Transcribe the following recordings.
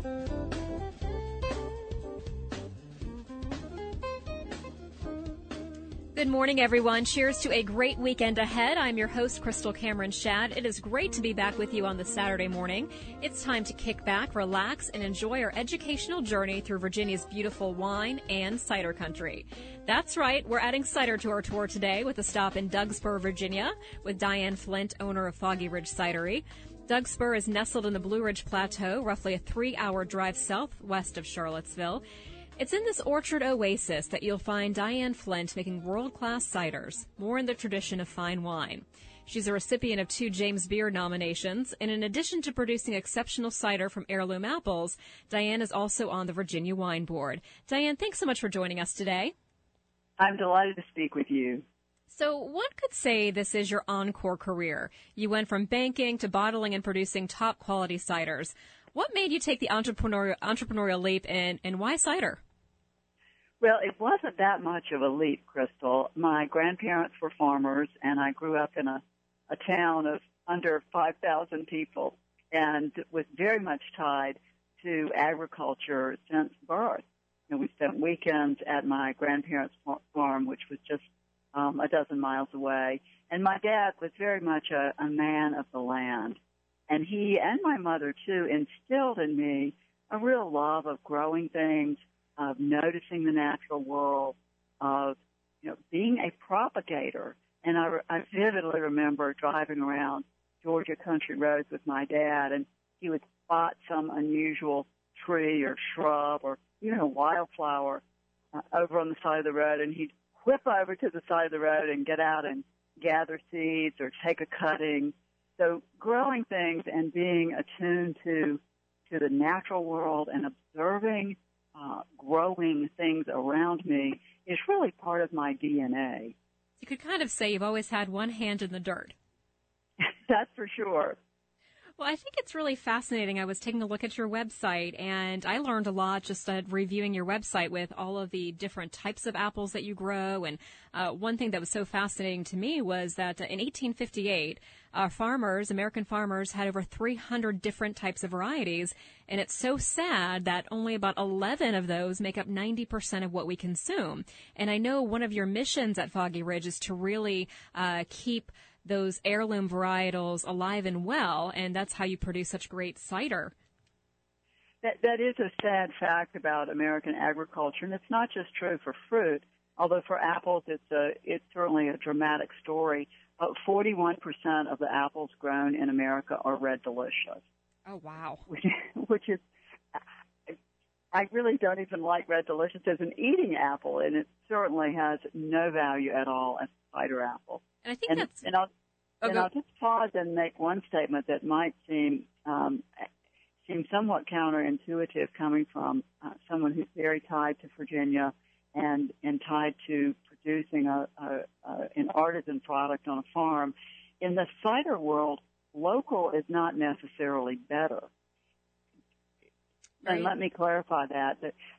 Good morning, everyone. Cheers to a great weekend ahead. I'm your host, Crystal Cameron Shad. It is great to be back with you on this Saturday morning. It's time to kick back, relax, and enjoy our educational journey through Virginia's beautiful wine and cider country. That's right. We're adding cider to our tour today with a stop in Dougspur, Virginia, with Diane Flint, owner of Foggy Ridge Cidery. Dougspur is nestled in the Blue Ridge Plateau, roughly a 3-hour drive southwest of Charlottesville. It's in this orchard oasis that you'll find Diane Flint making world-class ciders, more in the tradition of fine wine. She's a recipient of 2 James Beard nominations, and in addition to producing exceptional cider from heirloom apples, Diane is also on the Virginia Wine Board. Diane, thanks so much for joining us today. I'm delighted to speak with you. So one could say this is your encore career. You went from banking to bottling and producing top-quality ciders. What made you take the entrepreneurial leap, and why cider? Well, it wasn't that much of a leap, Crystal. My grandparents were farmers, and I grew up in a town of under 5,000 people and was very much tied to agriculture since birth. And we spent weekends at my grandparents' farm, which was just a dozen miles away. And my dad was very much a man of the land. And he and my mother, too, instilled in me a real love of growing things, of noticing the natural world, of, being a propagator. And I vividly remember driving around Georgia country roads with my dad, and he would spot some unusual tree or shrub or even a wildflower over on the side of the road, and he'd whip over to the side of the road and get out and gather seeds or take a cutting. So growing things and being attuned to the natural world and observing growing things around me is really part of my DNA. You could kind of say you've always had one hand in the dirt. That's for sure. Well, I think it's really fascinating. I was taking a look at your website, and I learned a lot just reviewing your website with all of the different types of apples that you grow. And one thing that was so fascinating to me was that in 1858, American farmers had over 300 different types of varieties. And it's so sad that only about 11 of those make up 90% of what we consume. And I know one of your missions at Foggy Ridge is to really keep those heirloom varietals alive and well, and that's how you produce such great cider. That is a sad fact about American agriculture, and it's not just true for fruit, although for apples it's certainly a dramatic story. 41% of the apples grown in America are Red Delicious. Oh, wow. Which is, I really don't even like Red Delicious as an eating apple, and it certainly has no value at all as a cider apple. And I think I'll just pause and make one statement that might seem somewhat counterintuitive coming from someone who's very tied to Virginia and tied to producing an artisan product on a farm. In the cider world, local is not necessarily better. Right. And let me clarify that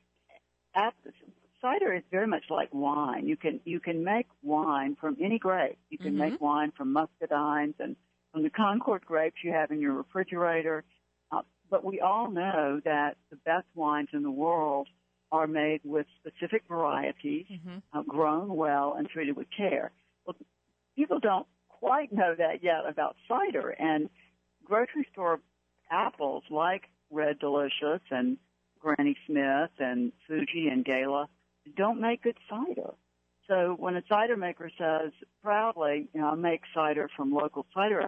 cider is very much like wine. You can make wine from any grape. You can make wine from muscadines and from the Concord grapes you have in your refrigerator. But we all know that the best wines in the world are made with specific varieties, grown well and treated with care. Well, people don't quite know that yet about cider. And grocery store apples like Red Delicious and Granny Smith and Fuji and Gala don't make good cider. So when a cider maker says proudly, I make cider from local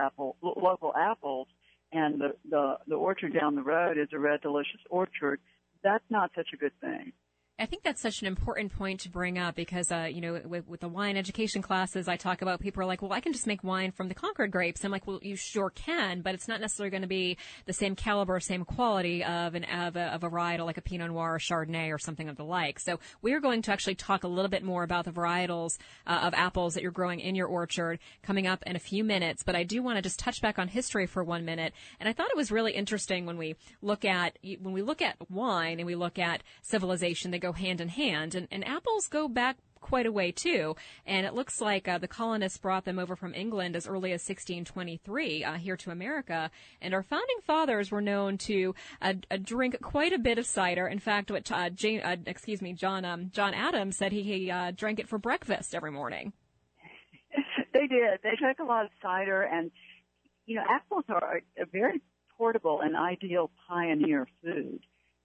apples, and the orchard down the road is a Red Delicious orchard, that's not such a good thing. I think that's such an important point to bring up because, with the wine education classes I talk about, people are like, well, I can just make wine from the Concord grapes. I'm like, well, you sure can, but it's not necessarily going to be the same caliber, same quality of a varietal like a Pinot Noir or Chardonnay or something of the like. So we're going to actually talk a little bit more about the varietals of apples that you're growing in your orchard coming up in a few minutes. But I do want to just touch back on history for 1 minute. And I thought it was really interesting when we look at wine and we look at civilization, they go hand in hand, and apples go back quite a way too. And it looks like the colonists brought them over from England as early as 1623 here to America. And our founding fathers were known to drink quite a bit of cider. In fact, what John Adams said he drank it for breakfast every morning. They did. They drank a lot of cider, and apples are a very portable and ideal pioneer food.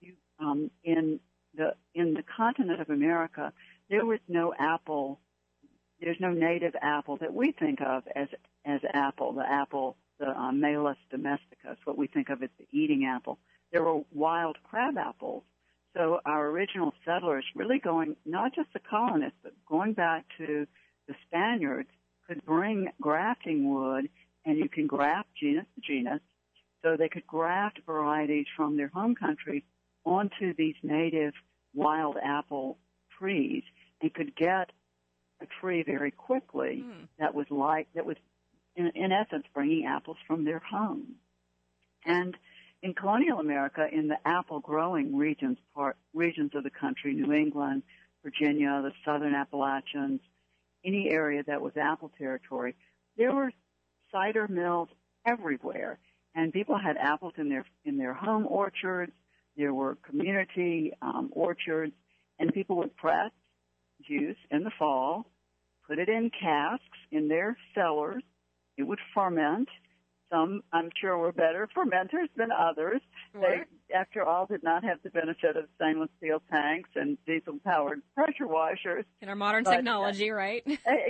In the continent of America, there was no apple. There's no native apple that we think of as apple. The Malus domesticus, what we think of as the eating apple. There were wild crab apples. So our original settlers, really going not just the colonists, but going back to the Spaniards, could bring grafting wood, and you can graft genus to genus. So they could graft varieties from their home country onto these native wild apple trees, and could get a tree very quickly that was in essence bringing apples from their home. And in colonial America, in the apple growing regions of the country, New England, Virginia, the southern Appalachians, any area that was apple territory, there were cider mills everywhere, and people had apples in their home orchards. There were community orchards, and people would press juice in the fall, put it in casks in their cellars. It would ferment. Some, I'm sure, were better fermenters than others. They, after all, did not have the benefit of stainless steel tanks and diesel-powered pressure washers. In our modern technology, right?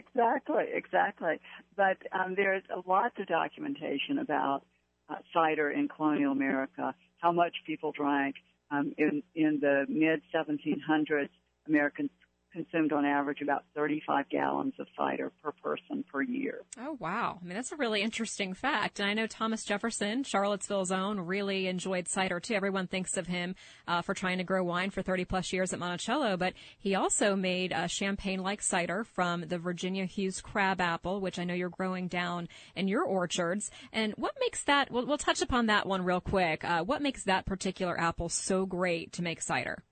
Exactly. But there's lots of documentation about cider in colonial America, how much people drank. In the mid-1700s, Americans consumed on average about 35 gallons of cider per person per year. Oh, wow. I mean, that's a really interesting fact. And I know Thomas Jefferson, Charlottesville's own, really enjoyed cider, too. Everyone thinks of him for trying to grow wine for 30-plus years at Monticello, but he also made champagne-like cider from the Virginia Hughes crab apple, which I know you're growing down in your orchards. And what makes that, we'll touch upon that one real quick. What makes that particular apple so great to make cider?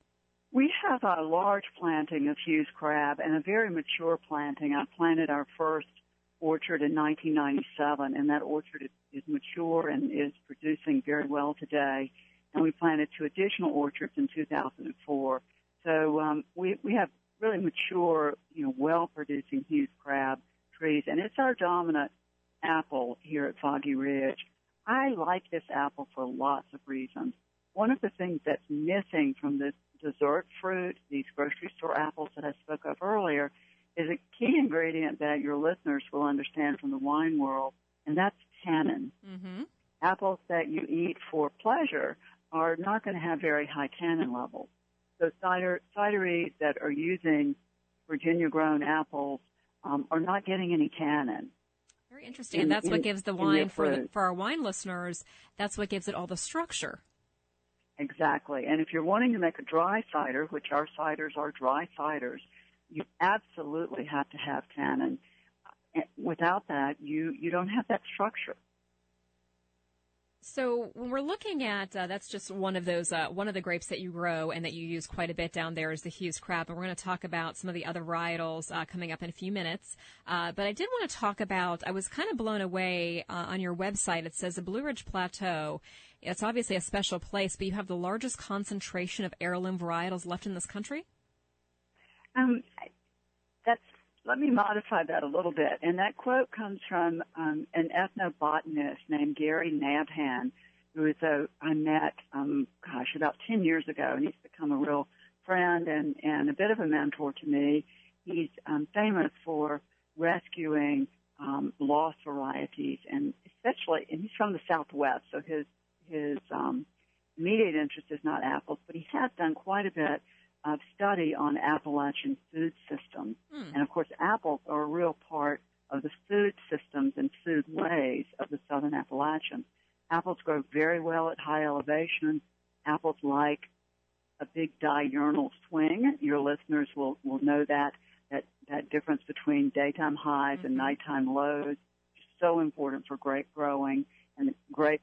We have a large planting of Hughes crab and a very mature planting. I planted our first orchard in 1997, and that orchard is mature and is producing very well today. And we planted 2 additional orchards in 2004. So we have really mature, well-producing Hughes crab trees, and it's our dominant apple here at Foggy Ridge. I like this apple for lots of reasons. One of the things that's missing from this dessert fruit, these grocery store apples that I spoke of earlier, is a key ingredient that your listeners will understand from the wine world, and that's tannin. Mm-hmm. Apples that you eat for pleasure are not going to have very high tannin levels. So cideries that are using Virginia-grown apples are not getting any tannin. Very interesting. And that's what gives the wine, for our wine listeners, that's what gives it all the structure. Exactly. And if you're wanting to make a dry cider, which our ciders are dry ciders, you absolutely have to have tannin. Without that, you don't have that structure. So when we're looking at, that's just one of those, one of the grapes that you grow and that you use quite a bit down there is the Hughes crab. And we're going to talk about some of the other varietals coming up in a few minutes. But I did want to talk about, I was kind of blown away on your website. It says the Blue Ridge Plateau. It's obviously a special place, but you have the largest concentration of heirloom varietals left in this country? Let me modify that a little bit. And that quote comes from an ethnobotanist named Gary Nabhan, who I met, about 10 years ago, and he's become a real friend and a bit of a mentor to me. He's famous for rescuing lost varieties, and he's from the Southwest, so his immediate interest is not apples, but he has done quite a bit of study on Appalachian food systems. And, of course, apples are a real part of the food systems and food ways of the southern Appalachians. Apples grow very well at high elevation. Apples like a big diurnal swing. Your listeners will know that difference between daytime highs and nighttime lows is so important for grape growing, and great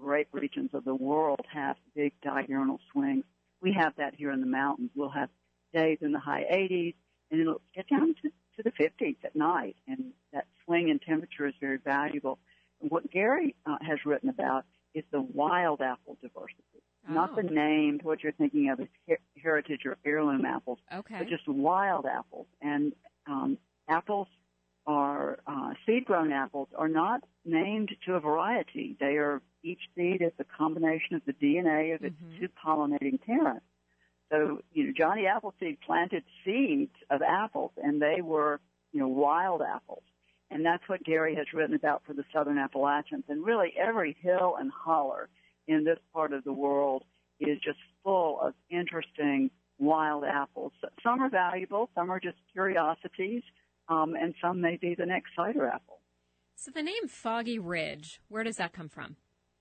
regions of the world have big diurnal swings. We have that here in the mountains. We'll have days in the high 80s, and it'll get down to the 50s at night, and that swing in temperature is very valuable. And what Gary has written about is the wild apple diversity, not the named, what you're thinking of as heritage or heirloom apples, but just wild apples. And apples are, seed-grown apples are not named to a variety. They are, each seed is a combination of the DNA of its two pollinating parents. So, Johnny Appleseed planted seeds of apples, and they were, wild apples. And that's what Gary has written about for the Southern Appalachians. And really every hill and holler in this part of the world is just full of interesting wild apples. Some are valuable, some are just curiosities, and some may be the next cider apple. So the name Foggy Ridge, where does that come from?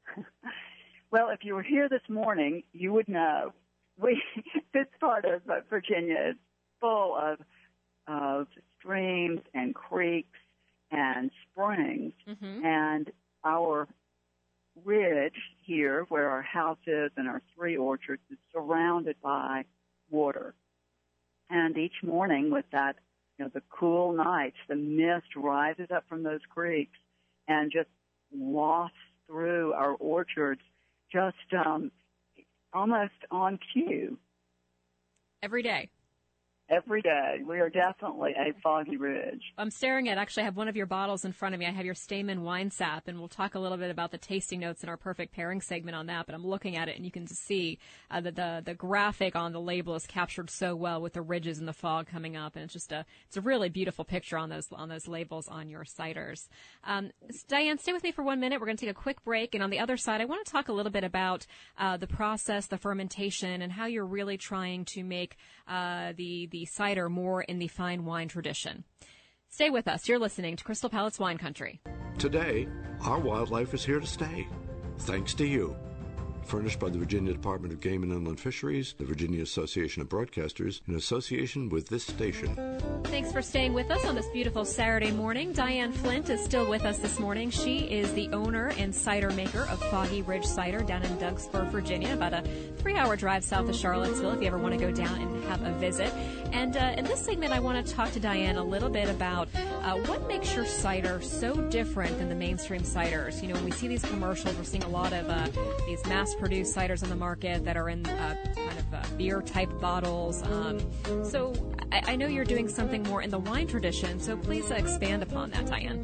Well, if you were here this morning, you would know. This part of Virginia is full of streams and creeks and springs, and our ridge here, where our house is and our 3 orchards, is surrounded by water. And each morning with that, the cool nights, the mist rises up from those creeks and just wafts through our orchards, just almost on cue. Every day. Every day. We are definitely a Foggy Ridge. I'm staring at, actually, I have one of your bottles in front of me. I have your Stayman Wine Sap, and we'll talk a little bit about the tasting notes in our perfect pairing segment on that, but I'm looking at it, and you can see that the graphic on the label is captured so well with the ridges and the fog coming up, and it's a really beautiful picture on those labels on your ciders. Diane, stay with me for 1 minute. We're going to take a quick break, and on the other side, I want to talk a little bit about the process, the fermentation, and how you're really trying to make the cider more in the fine wine tradition. Stay with us. You're listening to Crystal Palate's Wine Country. Today, our wildlife is here to stay, thanks to you. Furnished by the Virginia Department of Game and Inland Fisheries, the Virginia Association of Broadcasters, in association with this station. Thanks for staying with us on this beautiful Saturday morning. Diane Flint is still with us this morning. She is the owner and cider maker of Foggy Ridge Cider down in Douglasburg, Virginia, about a 3-hour drive south of Charlottesville if you ever want to go down and have a visit. And in this segment, I want to talk to Diane a little bit about what makes your cider so different than the mainstream ciders. When we see these commercials, we're seeing a lot of these mass-produced ciders on the market that are in kind of beer-type bottles. So I know you're doing something more in the wine tradition, so please expand upon that, Diane.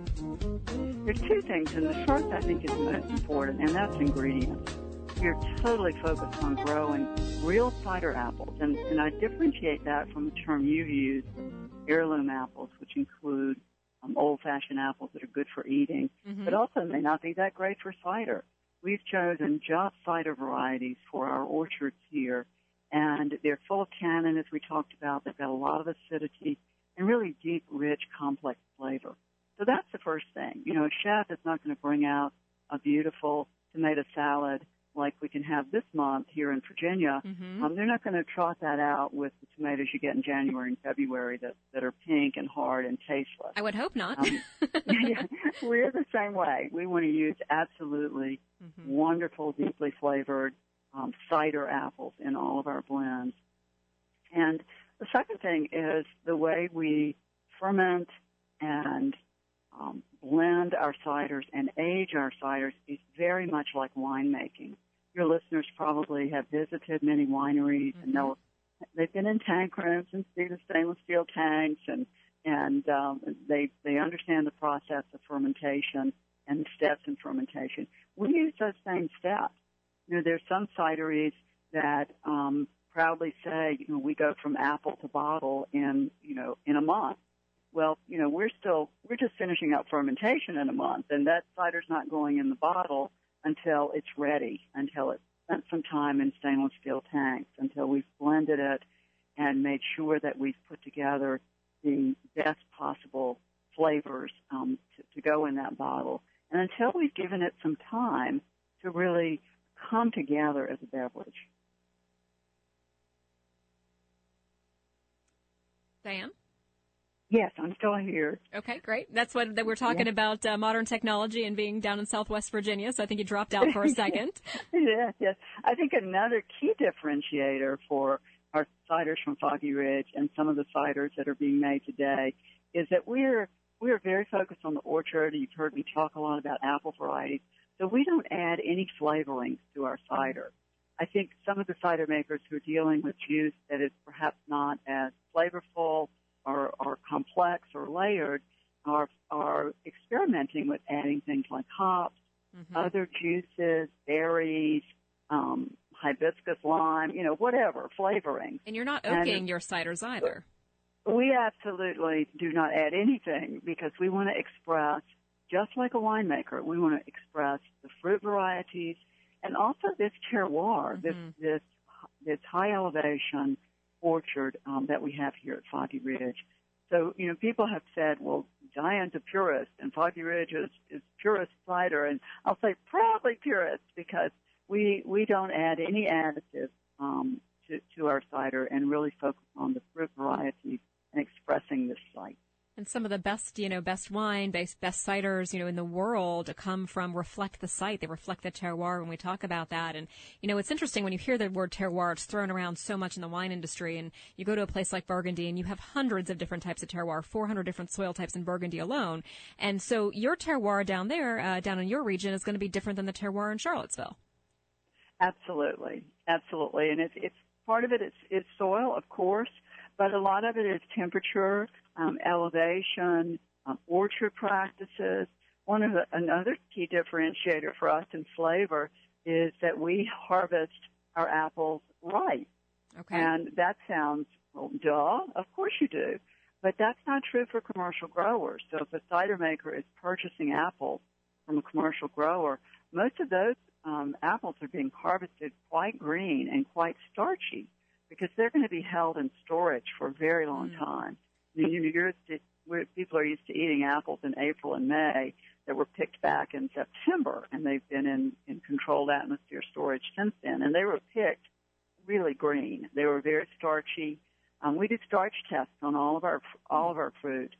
There's 2 things, and the first I think is most important, and that's ingredients. We're totally focused on growing real cider apples, and I differentiate that from the term you use, heirloom apples, which include old-fashioned apples that are good for eating, but also may not be that great for cider. We've chosen just cider varieties for our orchards here, and they're full of tannin, as we talked about. They've got a lot of acidity and really deep, rich, complex flavor. So that's the first thing. A chef is not going to bring out a beautiful tomato salad like we can have this month here in Virginia. They're not going to trot that out with the tomatoes you get in January and February that are pink and hard and tasteless. I would hope not. Yeah, we're the same way. We want to use absolutely wonderful, deeply flavored cider apples in all of our blends. And the second thing is the way we ferment and blend our ciders and age our ciders is very much like winemaking. Your listeners probably have visited many wineries and know they've been in tank rooms and see the stainless steel tanks, and they understand the process of fermentation and the steps in fermentation. We use those same steps. There's some cideries that proudly say, we go from apple to bottle in a month. Well, we're just finishing up fermentation in a month, and that cider's not going in the bottle until it's ready, until it's spent some time in stainless steel tanks, until we've blended it and made sure that we've put together the best possible flavors to go in that bottle, and until we've given it some time to really come together as a beverage. Diane? Yes, I'm still here. Okay, great. That's what we're talking about, modern technology and being down in Southwest Virginia, so I think you dropped out for a second. Yes. I think another key differentiator for our ciders from Foggy Ridge and some of the ciders that are being made today is that we're very focused on the orchard. You've heard me talk a lot about apple varieties. So we don't add any flavorings to our cider. I think some of the cider makers who are dealing with juice that is perhaps not as flavorful or complex or layered are experimenting with adding things like hops, other juices, berries, hibiscus lime, whatever, flavoring. And you're not oaking your ciders either. We absolutely do not add anything because we want to express, just like a winemaker, we want to express the fruit varieties and also this terroir, this high elevation orchard that we have here at Foggy Ridge. So, people have said, well, Diane's a purist and Foggy Ridge is purist cider. And I'll say probably purist because we don't add any additives to our cider and really focus on the fruit varieties and expressing this site. And some of the best, best wine, best ciders, in the world reflect the site. They reflect the terroir when we talk about that. And, it's interesting when you hear the word terroir, it's thrown around so much in the wine industry. And you go to a place like Burgundy and you have hundreds of different types of terroir, 400 different soil types in Burgundy alone. And so your terroir down there, down in your region, is going to be different than the terroir in Charlottesville. Absolutely. Absolutely. And it's part of it is soil, of course, but a lot of it is temperature, elevation, orchard practices. Another key differentiator for us in flavor is that we harvest our apples ripe. Okay. And that sounds, well, duh, of course you do. But that's not true for commercial growers. So if a cider maker is purchasing apples from a commercial grower, most of those apples are being harvested quite green and quite starchy because they're going to be held in storage for a very long time. People are used to eating apples in April and May that were picked back in September, and they've been in controlled atmosphere storage since then. And they were picked really green. They were very starchy. We did starch tests on all of our fruit,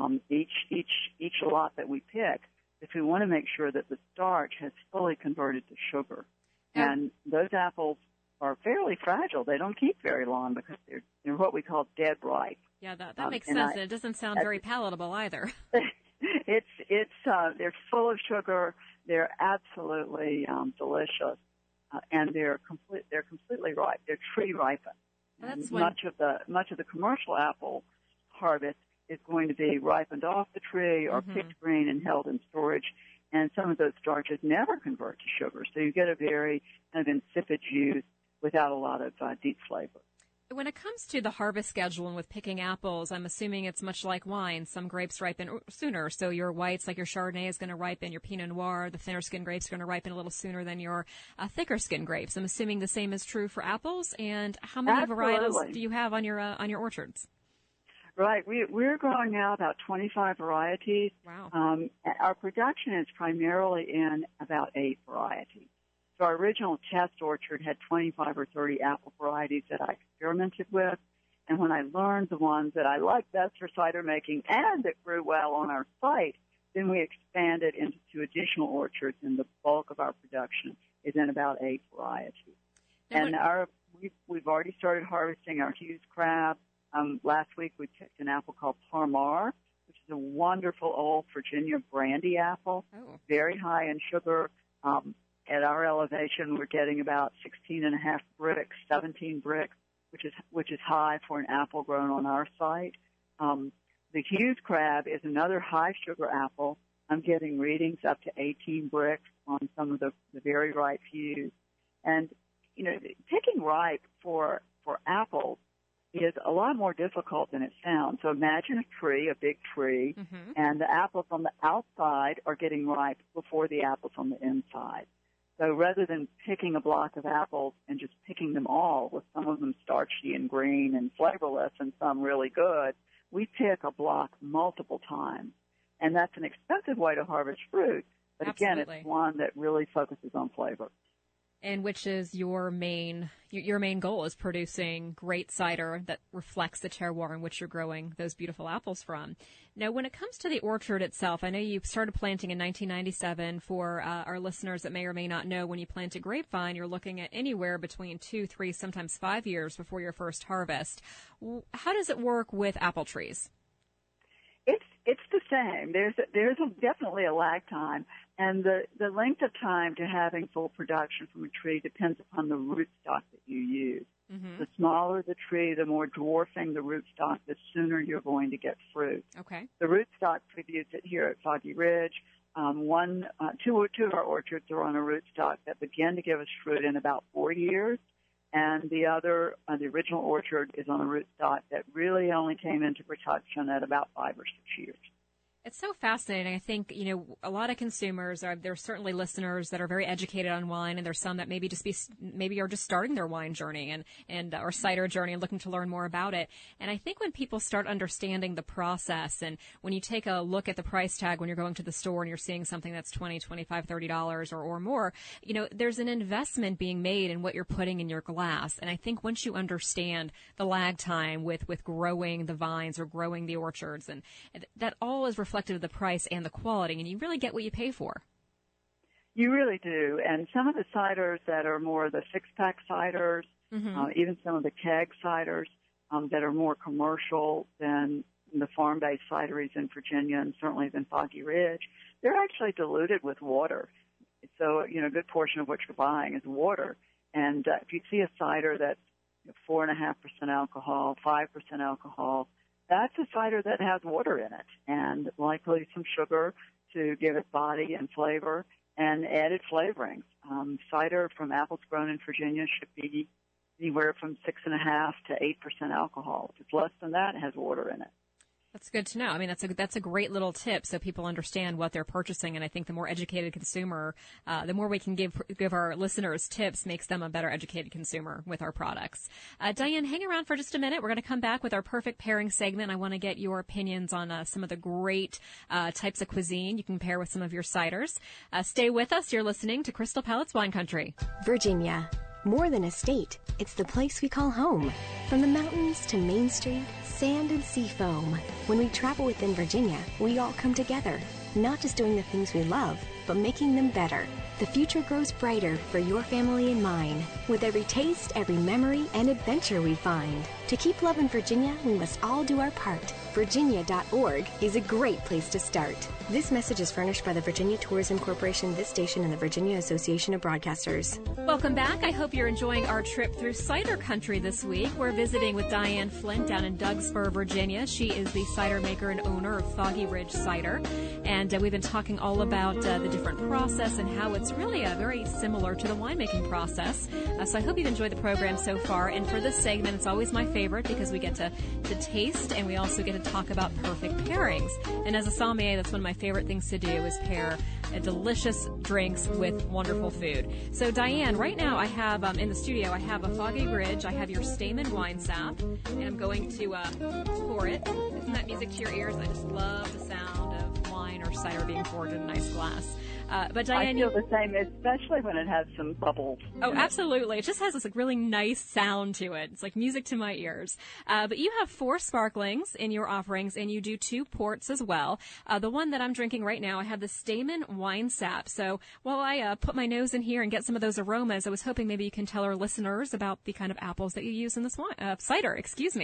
each lot that we pick, if we want to make sure that the starch has fully converted to sugar. And those apples are fairly fragile. They don't keep very long because they're what we call dead ripe. Yeah, that makes sense. And it doesn't sound very palatable either. They're full of sugar. They're absolutely delicious, and they're completely ripe. They're tree ripened. Much of the commercial apple harvest is going to be ripened off the tree or picked green and held in storage. And some of those starches never convert to sugar, so you get a very kind of insipid juice without a lot of deep flavor. When it comes to the harvest schedule and with picking apples, I'm assuming it's much like wine. Some grapes ripen sooner. So your whites, like your Chardonnay, is going to ripen. Your Pinot Noir, the thinner skin grapes, are going to ripen a little sooner than your thicker skin grapes. I'm assuming the same is true for apples. And how many varietals do you have on your orchards? Right. We're growing now about 25 varieties. Wow. Our production is primarily in about 8 varieties. So our original test orchard had 25 or 30 apple varieties that I experimented with. And when I learned the ones that I liked best for cider making and that grew well on our site, then we expanded into 2 additional orchards, and the bulk of our production is in about 8 varieties. And we've already started harvesting our Hughes crab. Last week we picked an apple called Parmar, which is a wonderful old Virginia brandy apple, very high in sugar. At our elevation, we're getting about 16.5 bricks, 17 bricks, which is high for an apple grown on our site. The Hughes crab is another high sugar apple. I'm getting readings up to 18 bricks on some of the very ripe Hughes. And, picking ripe for apples is a lot more difficult than it sounds. So imagine a big tree, and the apples on the outside are getting ripe before the apples on the inside. So rather than picking a block of apples and just picking them all, with some of them starchy and green and flavorless and some really good, we pick a block multiple times. And that's an expensive way to harvest fruit, but again, it's one that really focuses on flavor. And which is your main goal, is producing great cider that reflects the terroir in which you're growing those beautiful apples from. Now, when it comes to the orchard itself, I know you started planting in 1997. For our listeners that may or may not know, when you plant a grapevine, you're looking at anywhere between 2, 3, sometimes 5 years before your first harvest. How does it work with apple trees? It's the same. There's definitely a lag time, and the length of time to having full production from a tree depends upon the rootstock that you use. Mm-hmm. The smaller the tree, the more dwarfing the rootstock, the sooner you're going to get fruit. Okay. The rootstock produce it here at Foggy Ridge. Two of our orchards are on a rootstock that begin to give us fruit in about 4 years. And the other, the original orchard, is on a rootstock that really only came into production at about 5 or 6 years. It's so fascinating. I think, a lot of consumers there's certainly listeners that are very educated on wine, and there's some that maybe are just starting their wine journey and or cider journey and looking to learn more about it. And I think when people start understanding the process, and when you take a look at the price tag when you're going to the store and you're seeing something that's $20, $25, $30 or more, there's an investment being made in what you're putting in your glass. And I think once you understand the lag time with growing the vines or growing the orchards, and that all is reflected of the price and the quality, and you really get what you pay for. You really do. And some of the ciders that are more the six-pack ciders, mm-hmm. Even some of the keg ciders that are more commercial than the farm-based cideries in Virginia, and certainly than Foggy Ridge, they're actually diluted with water. So, a good portion of what you're buying is water. And if you see a cider that's 4.5% alcohol, 5% alcohol, that's a cider that has water in it, and likely some sugar to give it body and flavor, and added flavorings. Cider from apples grown in Virginia should be anywhere from 6.5% to 8% alcohol. If it's less than that, it has water in it. That's good to know. I mean, that's a great little tip so people understand what they're purchasing. And I think the more educated consumer, the more we can give our listeners tips, makes them a better educated consumer with our products. Diane, hang around for just a minute. We're going to come back with our perfect pairing segment. I want to get your opinions on some of the great types of cuisine you can pair with some of your ciders. Stay with us. You're listening to Crystal Palate's Wine Country. Virginia. More than a state, it's the place we call home. From the mountains to Main Street, sand and sea foam. When we travel within Virginia, we all come together, not just doing the things we love, but making them better. The future grows brighter for your family and mine, with every taste, every memory, and adventure we find. To keep loving Virginia, we must all do our part. Virginia.org is a great place to start. This message is furnished by the Virginia Tourism Corporation, this station, and the Virginia Association of Broadcasters. Welcome back. I hope you're enjoying our trip through cider country this week. We're visiting with Diane Flint down in Doug Spur, Virginia. She is the cider maker and owner of Foggy Ridge Cider. And we've been talking all about the different process and how it's really very similar to the winemaking process. So I hope you've enjoyed the program so far. And for this segment, it's always my favorite because we get to taste, and we also get to talk about perfect pairings. And as a sommelier, that's one of my favorite things to do, is pair delicious drinks with wonderful food. So Diane, right now I have in the studio, I have a Foggy Ridge, I have your Stayman wine sap, and I'm going to pour it. Isn't that music to your ears? I just love the sound of wine or cider being poured in a nice glass. But Diane, I feel the same, especially when it has some bubbles. Oh, absolutely. It just has this really nice sound to it. It's like music to my ears. But you have 4 sparklings in your offerings, and you do 2 ports as well. The one that I'm drinking right now, I have the Stayman wine sap. So while I put my nose in here and get some of those aromas, I was hoping maybe you can tell our listeners about the kind of apples that you use in this wine. Cider.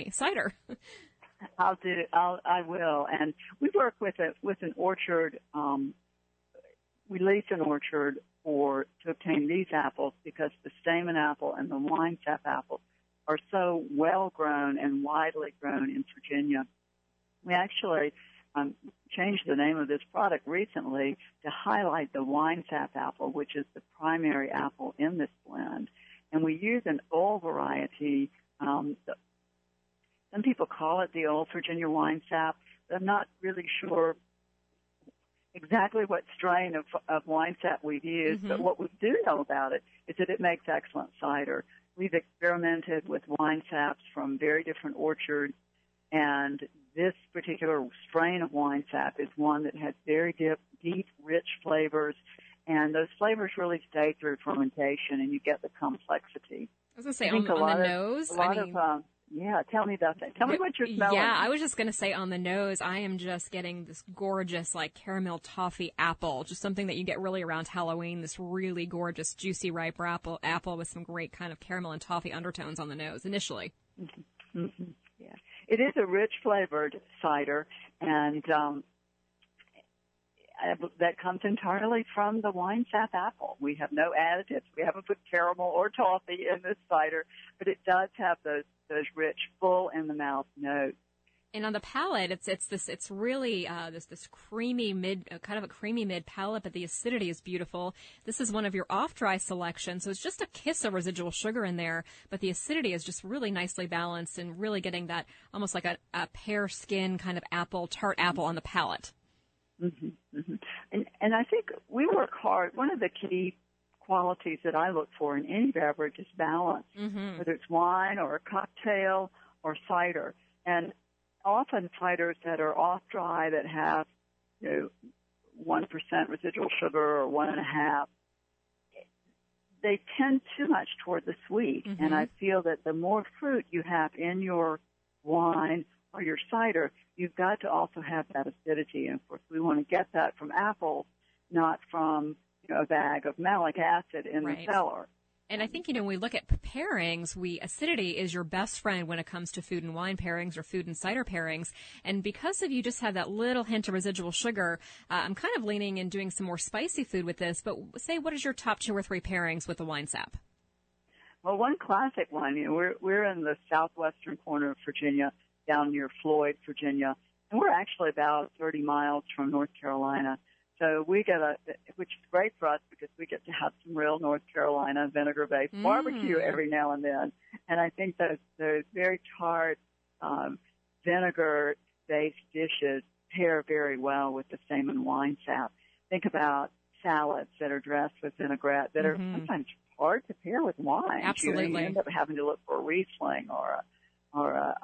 I will. And we work with an orchard. We lease an orchard to obtain these apples because the Stayman apple and the wine sap apple are so well grown and widely grown in Virginia. We actually changed the name of this product recently to highlight the wine sap apple, which is the primary apple in this blend. And we use an old variety. Some people call it the Old Virginia wine sap, but I'm not really sure exactly what strain of wine sap we've used, mm-hmm. But what we do know about it is that it makes excellent cider. We've experimented with wine saps from very different orchards, and this particular strain of wine sap is one that has very deep, rich flavors and those flavors really stay through fermentation, and you get the complexity. I was going to say, on the nose, yeah, tell me about that. Tell me what you're smelling. Yeah, I was just going to say on the nose, I am just getting this gorgeous, like, caramel toffee apple, just something that you get really around Halloween, this really gorgeous, juicy, ripe apple with some great kind of caramel and toffee undertones on the nose initially. Mm-hmm. Mm-hmm. Yeah. It is a rich flavored cider, and that comes entirely from the wine sap apple. We have no additives. We haven't put caramel or toffee in this cider, but it does have those rich, full in the mouth notes. And on the palate, it's really this creamy kind of a creamy mid palate, but the acidity is beautiful. This is one of your off-dry selections, so it's just a kiss of residual sugar in there, but the acidity is just really nicely balanced and really getting that almost like a pear skin kind of tart apple on the palate. Mm-hmm, mm-hmm. And I think we work hard. One of the key qualities that I look for in any beverage is balance, mm-hmm. whether it's wine or a cocktail or cider. And often ciders that are off-dry that have 1% residual sugar or 1.5%, they tend too much toward the sweet. Mm-hmm. And I feel that the more fruit you have in your wine or your cider, you've got to also have that acidity. And of course, we want to get that from apples, not from a bag of malic acid in the cellar. And I think, when we look at pairings, acidity is your best friend when it comes to food and wine pairings or food and cider pairings. And because of you just have that little hint of residual sugar, I'm kind of leaning and doing some more spicy food with this. But say, what is your top 2 or 3 pairings with the wine sap? Well, one classic one, we're in the southwestern corner of Virginia, down near Floyd, Virginia, and we're actually about 30 miles from North Carolina. So we get which is great for us because we get to have some real North Carolina vinegar-based barbecue every now and then. And I think those very tart vinegar-based dishes pair very well with the Stayman wine sap. Think about salads that are dressed with vinaigrette that are sometimes hard to pair with wine. Absolutely. You end up having to look for a Riesling or a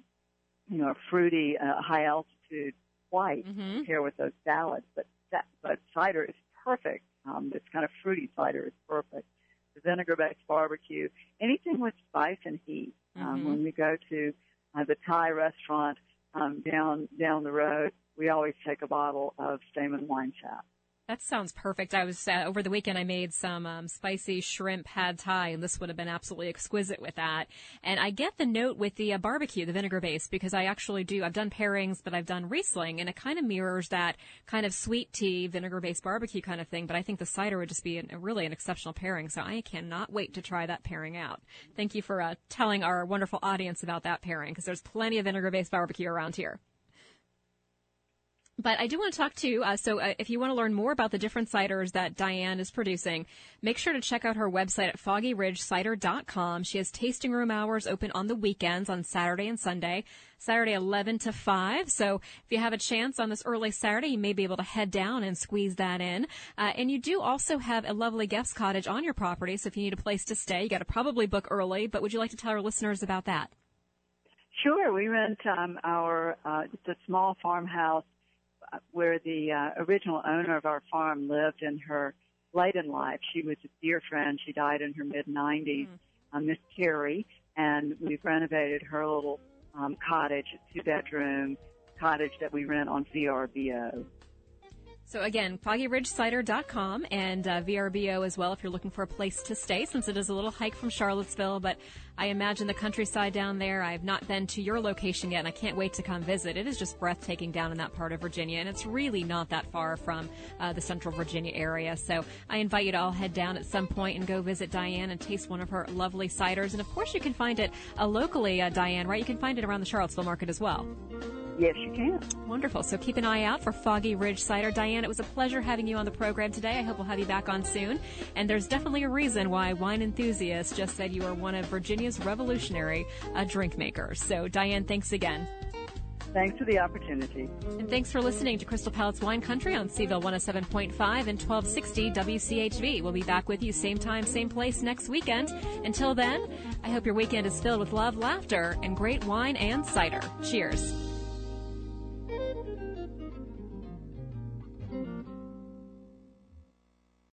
fruity, high-altitude white to pair with those salads. But cider is perfect. This kind of fruity cider is perfect. The vinegar-based barbecue, anything with spice and heat. When we go to the Thai restaurant down the road, we always take a bottle of Stayman wine sap. That sounds perfect. I was over the weekend. I made some spicy shrimp pad thai, and this would have been absolutely exquisite with that. And I get the note with the barbecue, the vinegar base, because I actually do. I've done pairings, but I've done Riesling, and it kind of mirrors that kind of sweet tea, vinegar-based barbecue kind of thing. But I think the cider would just be really an exceptional pairing. So I cannot wait to try that pairing out. Thank you for telling our wonderful audience about that pairing, because there's plenty of vinegar-based barbecue around here. But I do want to talk to you, if you want to learn more about the different ciders that Diane is producing, make sure to check out her website at foggyridgecider.com. She has tasting room hours open on the weekends on Saturday and Sunday, Saturday 11 to 5. So if you have a chance on this early Saturday, you may be able to head down and squeeze that in. And you do also have a lovely guest cottage on your property, so if you need a place to stay, you got to probably book early. But would you like to tell our listeners about that? Sure. We rent it's a small farmhouse where the original owner of our farm lived in her late in life. She was a dear friend. She died in her mid-90s, Miss Carey, and we've renovated her little cottage, a 2-bedroom cottage that we rent on VRBO. So again, foggyridgecider.com and VRBO as well if you're looking for a place to stay, since it is a little hike from Charlottesville. But I imagine the countryside down there. I've not been to your location yet, and I can't wait to come visit. It is just breathtaking down in that part of Virginia, and it's really not that far from the central Virginia area. So I invite you to all head down at some point and go visit Diane and taste one of her lovely ciders. And of course, you can find it locally, Diane, right? You can find it around the Charlottesville market as well. Yes, you can. Wonderful. So keep an eye out for Foggy Ridge Cider. Diane, it was a pleasure having you on the program today. I hope we'll have you back on soon. And there's definitely a reason why wine enthusiasts just said you are one of Virginia's revolutionary drink makers. So, Diane, thanks again. Thanks for the opportunity. And thanks for listening to Crystal Palate's Wine Country on Seville 107.5 and 1260 WCHV. We'll be back with you same time, same place next weekend. Until then, I hope your weekend is filled with love, laughter, and great wine and cider. Cheers.